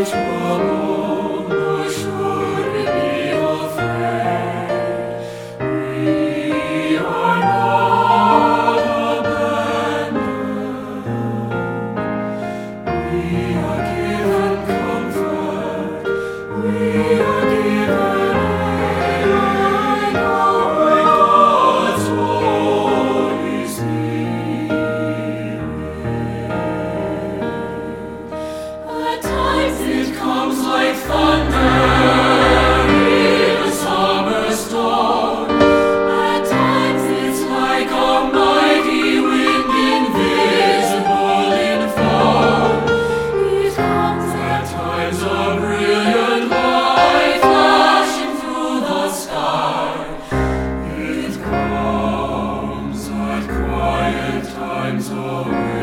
trouble, nor should we be afraid. We are not abandoned. We are given comfort. We are given aid by God's Holy Spirit. At times it comes like thunder in a summer storm. At times it's like a mighty wind, invisible in form. It comes at times a brilliant light flashing through the sky. It comes at quiet times,